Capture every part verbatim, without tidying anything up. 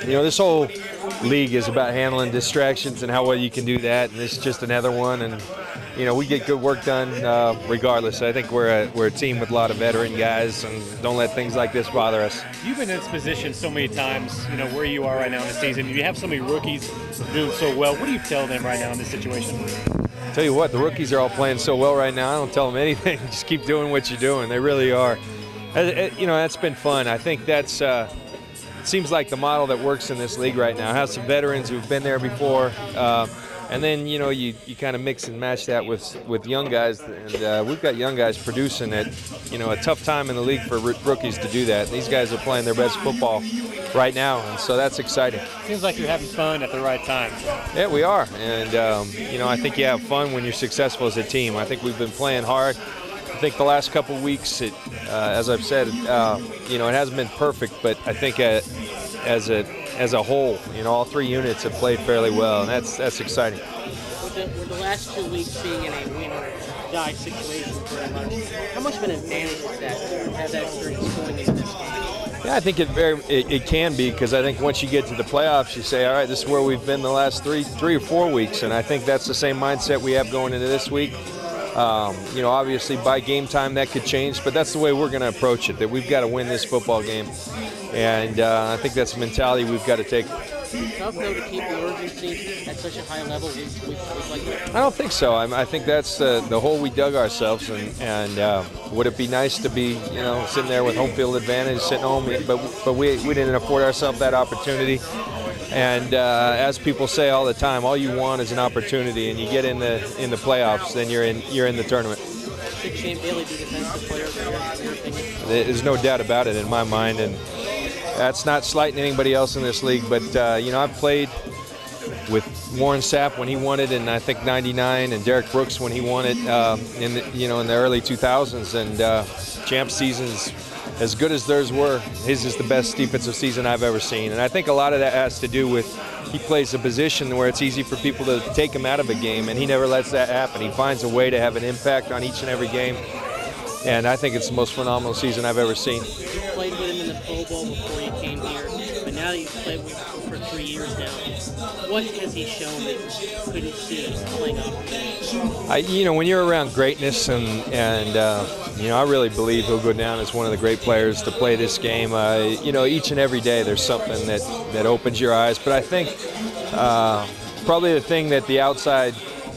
you know, this whole league is about handling distractions and how well you can do that, and this is just another one. And you know, we get good work done uh, regardless. I think we're a, we're a team with a lot of veteran guys, and don't let things like this bother us. You've been in this position so many times, you know, where you are right now in the season. You have so many rookies doing so well. What do you tell them right now in this situation? Tell you what, the rookies are all playing so well right now. I don't tell them anything. Just keep doing what you're doing. They really are. You know, that's been fun. I think that's uh, it seems like the model that works in this league right now. Have some veterans who've been there before. Uh, And then, you know, you, you kind of mix and match that with with young guys. And uh, we've got young guys producing at, you know, a tough time in the league for r- rookies to do that. These guys are playing their best football right now, and so that's exciting. Seems like you're having fun at the right time. Yeah, we are. And, um, you know, I think you have fun when you're successful as a team. I think we've been playing hard. I think the last couple of weeks, it, uh, as I've said, uh, you know, it hasn't been perfect, but I think uh, as a as a whole, you know, all three units have played fairly well, and that's that's exciting. With the, with the last two weeks being in a win or die situation pretty much, how much of an advantage is that to have that experience going into this game? Yeah, I think it very it, it can be, because I think once you get to the playoffs, you say, all right, this is where we've been the last three three or four weeks, and I think that's the same mindset we have going into this week. Um, you know, obviously by game time that could change, but that's the way we're going to approach it, that we've got to win this football game. And uh, I think that's a mentality we've got to take. Is it tough, though, to keep the urgency at such a high level week to week like that? I don't think so. I, I think that's uh, the hole we dug ourselves in. And uh, would it be nice to be, you know, sitting there with home field advantage, sitting home, but but we, we didn't afford ourselves that opportunity. And uh, as people say all the time, all you want is an opportunity, and you get in the in the playoffs, then you're in you're in the tournament. Should Shane Bailey be defensive player of the year, in your opinion? There's no doubt about it in my mind, and that's not slighting anybody else in this league. But uh, you know, I've played with Warren Sapp when he won it in I think ninety-nine, and Derek Brooks when he won it uh, in the, you know in the early two thousands, and uh, champ seasons. As good as theirs were, his is the best defensive season I've ever seen. And I think a lot of that has to do with he plays a position where it's easy for people to take him out of a game, and he never lets that happen. He finds a way to have an impact on each and every game. And I think it's the most phenomenal season I've ever seen. You played with him in the Pro Bowl before you came here, but now that you've played with him for three years now, what has he shown that you couldn't see playing up? I, you know, when you're around greatness, and, and uh, you know, I really believe he'll go down as one of the great players to play this game. Uh, you know, each and every day there's something that, that opens your eyes. But I think uh, probably the thing that the outside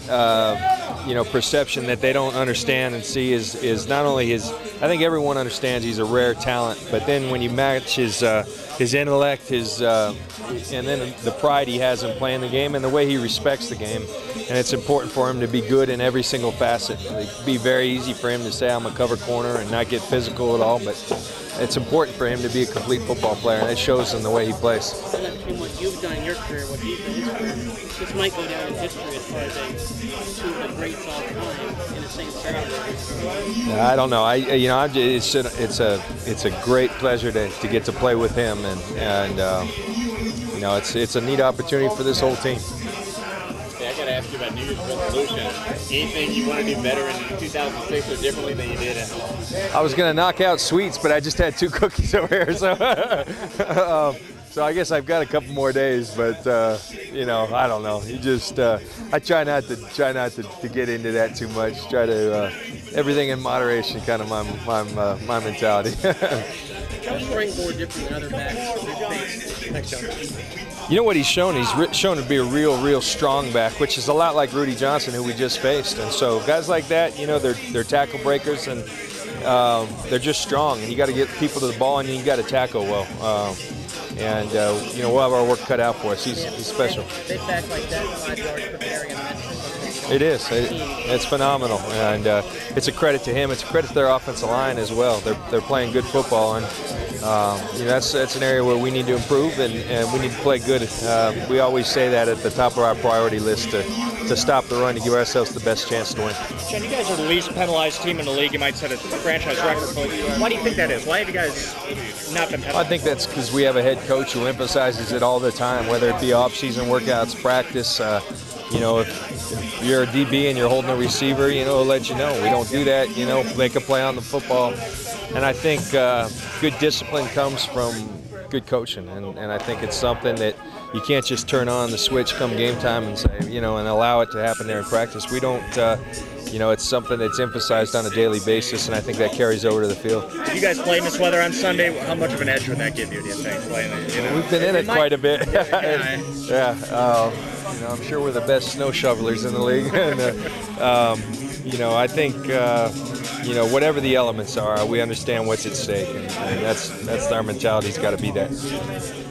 uh, you know, perception that they don't understand and see is is not only his. I think everyone understands he's a rare talent, but then when you match his uh, his intellect, his uh, and then the pride he has in playing the game and the way he respects the game, and it's important for him to be good in every single facet. It'd be very easy for him to say I'm a cover corner and not get physical at all, but it's important for him to be a complete football player, and it shows in the way he plays. Between what you've done in your career, what he's done in his career, this might go down in history as far as a, two of the greats all time in the same setting. I don't know. I you know I'm, it's a, it's a it's a great pleasure to, to get to play with him, and and um, you know it's it's a neat opportunity for this whole team. Hey, I got to ask you about New Year's resolution. Anything you want to do better in two thousand six or differently than you did at home? I was going to knock out sweets, but I just had two cookies over here, so um, so I guess I've got a couple more days. But uh, you know, I don't know. You just uh, I try not to try not to, to get into that too much. Try to uh, everything in moderation, kind of my my uh, my mentality. How's Springboard different than other backs you've faced? Thanks, John. You know what he's shown? He's re- shown to be a real, real strong back, which is a lot like Rudy Johnson, who we just faced. And so guys like that, you know, they're they're tackle breakers, and um, they're just strong. And you got to get people to the ball, and you got to tackle well. Um, and uh, you know, we'll have our work cut out for us. He's, he's special. Big back like that, five yards per carry on that. It is. It, it's phenomenal, and uh, it's a credit to him. It's a credit to their offensive line as well. They're they're playing good football, and um, you know, that's that's an area where we need to improve, and, and we need to play good. Uh, we always say that at the top of our priority list to to stop the run to give ourselves the best chance to win. John, you guys are the least penalized team in the league. You might set a franchise record, but why do you think that is? Why have you guys not been penalized? I think that's because we have a head coach who emphasizes it all the time, whether it be off-season workouts, practice. Uh, you know, if, if you're a D B and you're holding a receiver, you know, he'll let you know. We don't do that. You know, make a play on the football. And I think uh, good discipline comes from good coaching, and, and I think it's something that you can't just turn on the switch come game time and say, you know, and allow it to happen there in practice. We don't, uh, you know, it's something that's emphasized on a daily basis, and I think that carries over to the field. You guys play in this weather on Sunday. How much of an edge would that give you, do you think, playing it? You know? We've been in it, it quite might, a bit. Yeah. yeah. Uh, you know, I'm sure we're the best snow shovelers in the league. and, uh, um, you know, I think, uh, you know, whatever the elements are, we understand what's at stake, and, and that's that's our mentality's got to be that.